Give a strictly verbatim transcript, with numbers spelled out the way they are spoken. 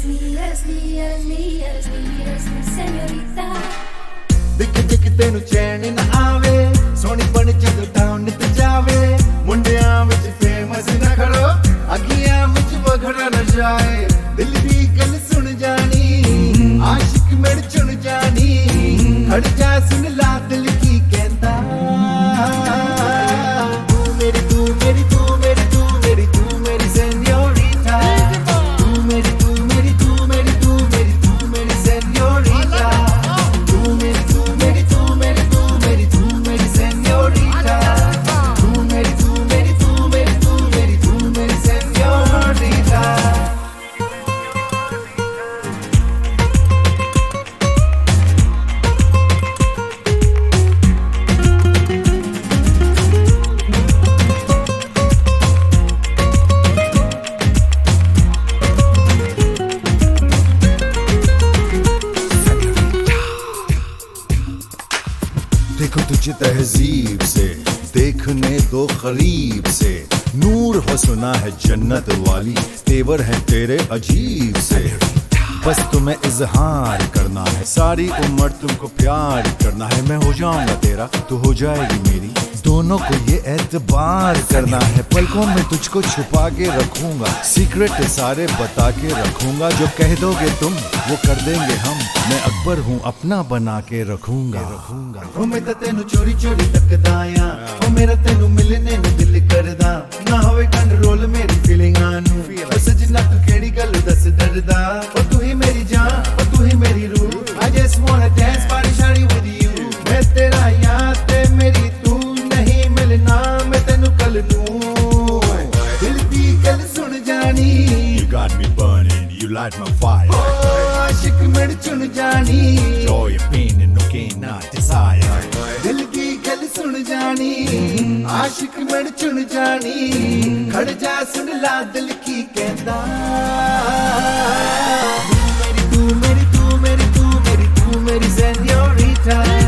दिख दिख तेनू चैन न आवे सोनी बन जदों टाउन ते जावे मुंडियां विच फेमस न खड़ो अगियां विच वखड़ा न जाए दिल दी गल सुन जानी आशिक मेरे चुन जानी खड़ जा सुन ला दिल की कहंदा तू मेरी तू मेरी तू मेरी तू मेरी तू मेरी सेन्योरिटा तू मेरी तू मेरी तू मेरी तू मेरी तू मेरी सेन्योरिटा तू मेरी तू मेरी तू मेरी तू मेरी तू मेरी सेन्योरिटा तू मेरी तू मेरी तू मेरी तू मेरी तू मेरी सेन्योरिटा देखो तुझे तहजीब से देखने दो करीब से नूर हो सुना है जन्नत वाली तेवर है तेरे अजीब से बस तुम्हें इजहार करना है सारी उम्र तुमको प्यार करना है मैं हो जाऊंगा तेरा तू हो जाएगी मेरी दोनों को ये एतबार करना है पलकों में तुझको छुपा के रखूंगा सीक्रेट सारे बता के रखूंगा जो कह दोगे तुम वो कर देंगे हम मैं अकबर हूँ अपना बना के रखूंगा रखूंगा ओ मैं तो तेनू चोरी चोरी तकदा आ ओ मेरा तेनू मिलने नू दिल करदा ना होवे कंट्रोल मेरी फीलिंगां नू ओ सजना तू केड़ी गल दस डरदा ओ तू ही मेरी जान ओ तू ही मेरी रूह आई जस्ट वांना डांस पार्टी शादी विद यू मैं तेरा यार ते मेरी तू नहीं मिलना मैं तेनू कल नू दिल दी गल सुन जानी You got me burning, you light my fire आशिक मेरे चुन जानी Joy of pain and no gain not desire दिल की गल सुन जानी आशिक मेरे चुन जानी खड़ जा सुन ला दिल की कहंदा तू मेरी तू मेरी तू मेरी तू मेरी तू मेरी सेन्योरिटा